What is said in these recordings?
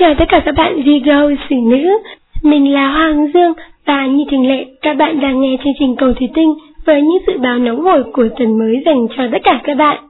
chào tất cả các bạn Virgo xử nữ. Mình là Hoàng Dương và như thường lệ, các bạn đang nghe chương trình Cầu Thủy Tinh với những dự báo nóng hổi của tuần mới dành cho tất cả các bạn.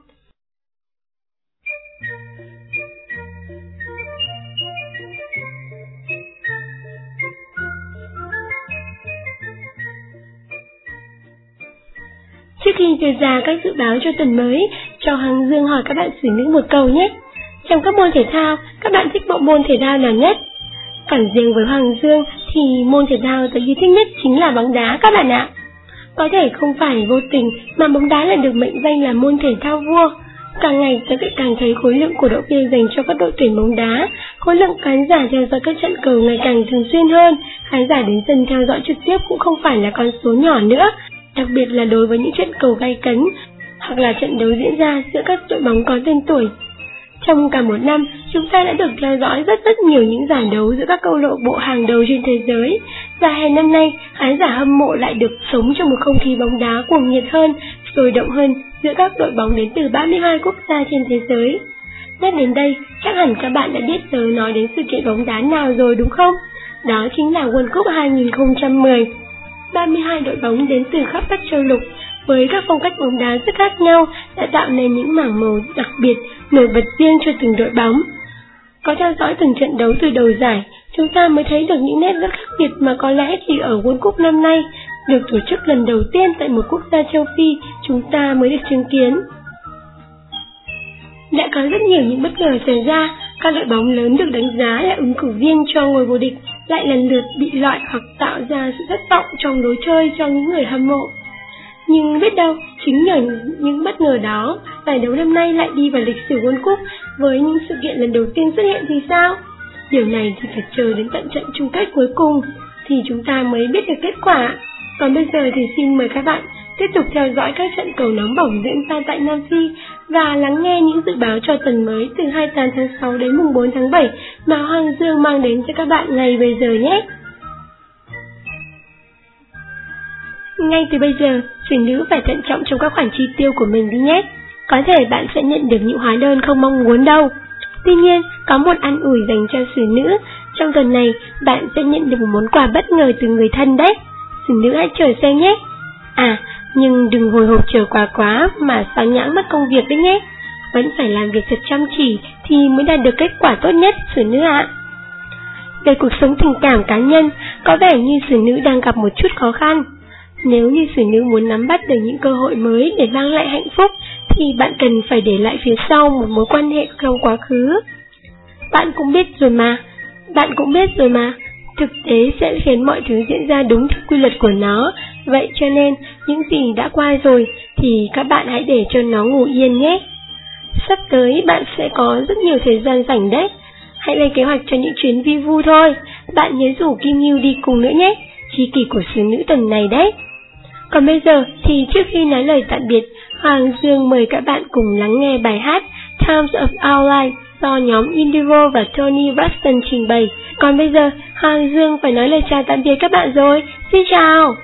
Trước khi đưa ra các dự báo cho tuần mới, cho Hoàng Dương hỏi các bạn xử nữ một câu nhé. Trong các môn thể thao, các bạn thích bộ môn thể thao nào nhất? Còn riêng với Hoàng Dương thì môn thể thao tôi yêu thích nhất chính là bóng đá các bạn ạ. Có thể không phải vô tình mà bóng đá lại được mệnh danh là môn thể thao vua. Càng ngày tôi càng thấy khối lượng cổ động viên dành cho các đội tuyển bóng đá, khối lượng khán giả theo dõi các trận cầu ngày càng thường xuyên hơn, khán giả đến sân theo dõi trực tiếp cũng không phải là con số nhỏ nữa, đặc biệt là đối với những trận cầu gay cấn hoặc là trận đấu diễn ra giữa các đội bóng có tên tuổi. Trong cả một năm, chúng ta đã được theo dõi rất nhiều những giải đấu giữa các câu lạc bộ hàng đầu trên thế giới. Và hè năm nay, khán giả hâm mộ lại được sống trong một không khí bóng đá cuồng nhiệt hơn, sôi động hơn giữa các đội bóng đến từ 32 quốc gia trên thế giới. Nhắc đến đây, chắc hẳn các bạn đã biết tớ nói đến sự kiện bóng đá nào rồi đúng không? Đó chính là World Cup 2010. 32 đội bóng đến từ khắp các châu lục, với các phong cách bóng đá rất khác nhau đã tạo nên những mảng màu đặc biệt, nổi bật riêng cho từng đội bóng. Có theo dõi từng trận đấu từ đầu giải, chúng ta mới thấy được những nét rất khác biệt mà có lẽ chỉ ở World Cup năm nay, được tổ chức lần đầu tiên tại một quốc gia châu Phi, chúng ta mới được chứng kiến. Đã có rất nhiều những bất ngờ xảy ra, các đội bóng lớn được đánh giá là ứng cử viên cho ngôi vô địch lại lần lượt bị loại hoặc tạo ra sự thất vọng trong lối chơi cho những người hâm mộ. Nhưng biết đâu, chính nhờ những bất ngờ đó, giải đấu năm nay lại đi vào lịch sử World Cup với những sự kiện lần đầu tiên xuất hiện thì sao? Điều này thì phải chờ đến tận trận chung kết cuối cùng thì chúng ta mới biết được kết quả. Còn bây giờ thì xin mời các bạn tiếp tục theo dõi các trận cầu nóng bỏng diễn ra tại Nam Phi và lắng nghe những dự báo cho tuần mới từ 28 tháng 6 đến mùng 4 tháng 7 mà Hoàng Dương mang đến cho các bạn ngay bây giờ nhé. Ngay từ bây giờ, xử nữ phải thận trọng trong các khoản chi tiêu của mình đi nhé. Có thể bạn sẽ nhận được những hóa đơn không mong muốn đâu. Tuy nhiên, có một an ủi dành cho xử nữ. Trong tuần này, bạn sẽ nhận được một món quà bất ngờ từ người thân đấy. Xử nữ hãy chờ xem nhé. Nhưng đừng hồi hộp chờ quá mà sao nhãng mất công việc đấy nhé. Vẫn phải làm việc thật chăm chỉ thì mới đạt được kết quả tốt nhất, xử nữ ạ. Về cuộc sống tình cảm cá nhân, có vẻ như xử nữ đang gặp một chút khó khăn. Nếu như xử nữ muốn nắm bắt được những cơ hội mới để mang lại hạnh phúc, thì bạn cần phải để lại phía sau một mối quan hệ trong quá khứ. Bạn cũng biết rồi mà, thực tế sẽ khiến mọi thứ diễn ra đúng theo quy luật của nó. Vậy cho nên, những gì đã qua rồi thì các bạn hãy để cho nó ngủ yên nhé. Sắp tới bạn sẽ có rất nhiều thời gian rảnh đấy. Hãy lên kế hoạch cho những chuyến vi vu thôi. Bạn nhớ rủ Kim Yêu đi cùng nữa nhé, tri kỷ của xử nữ tuần này đấy. Còn bây giờ thì trước khi nói lời tạm biệt, Hoàng Dương mời các bạn cùng lắng nghe bài hát Times of Our Life do nhóm Indigo và Tony Braxton trình bày. Còn bây giờ, Hoàng Dương phải nói lời chào tạm biệt các bạn rồi. Xin chào!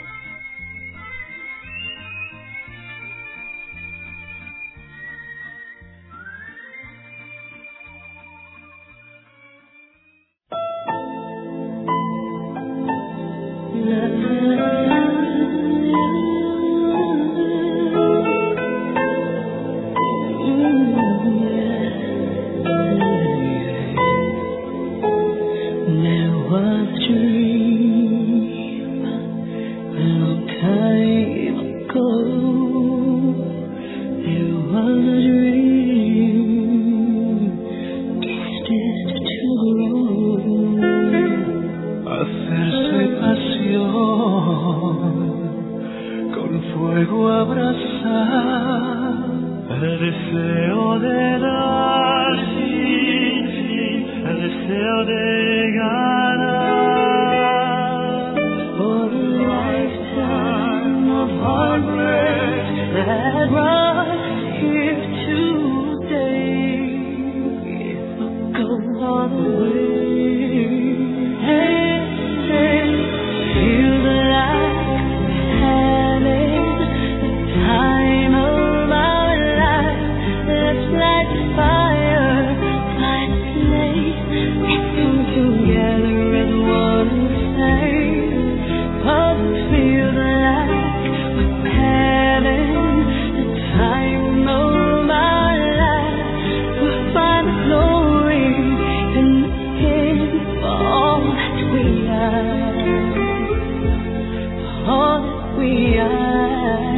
Time of our life, let's light the fire, fight place. Let's come together as one same. 'Cause it feels like we're having the time of our lives. We'll find the glory in the end for all that we are. All that we are.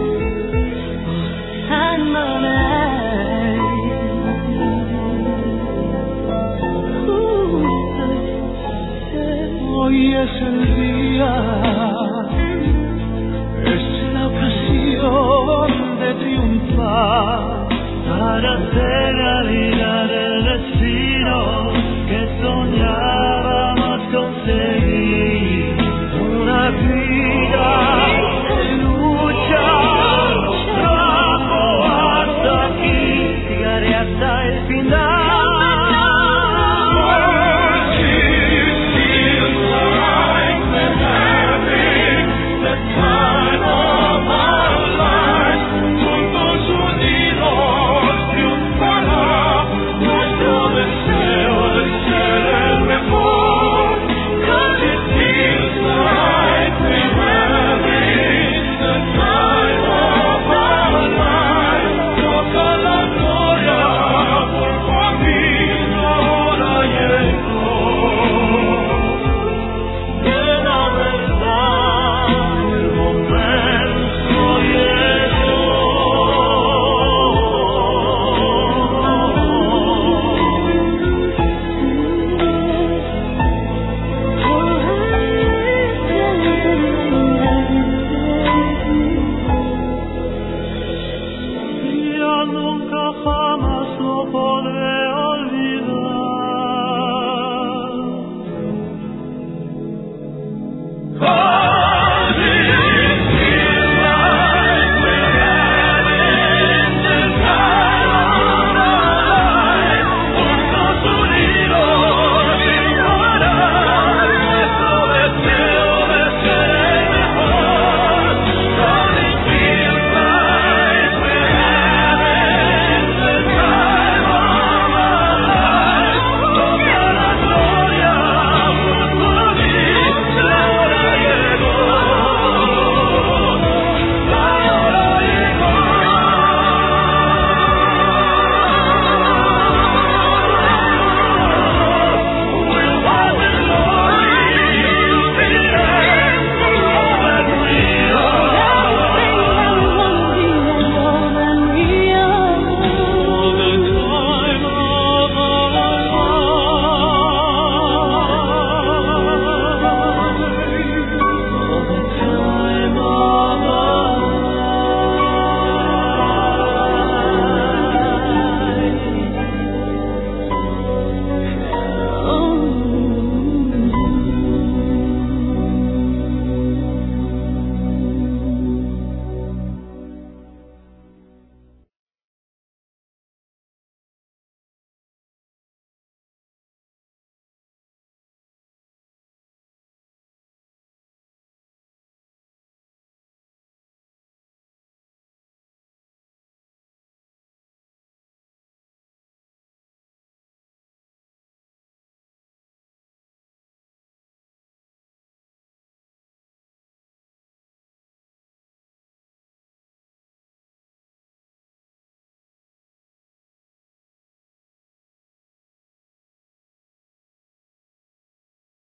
Time of life. Ooh, oh yes,